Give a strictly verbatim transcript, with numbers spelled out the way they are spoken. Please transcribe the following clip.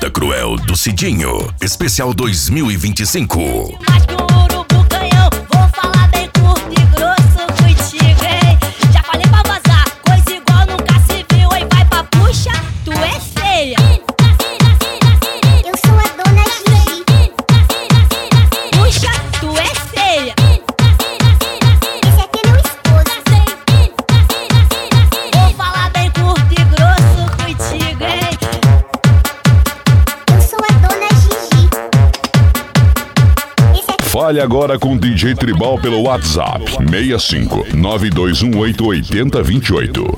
Garota Cruel do Cidinho, especial dois mil e vinte e cinco. Mais que um urubu canhão, vou falar bem curto e grosso contigo, hein? Já falei pra vazar, coisa igual nunca se viu, hein? Vai pra puxa, tu é feia. Eu sou a dona Gigi. Puxa, tu é feia. Esse aqui é meu esposo. Vou falar bem curto e grosso contigo, hein? Eu sou a dona Gigi. Esse aqui... Fale agora com o D J Tribal pelo WhatsApp seis cinco nove dois um oito oito zero dois oito.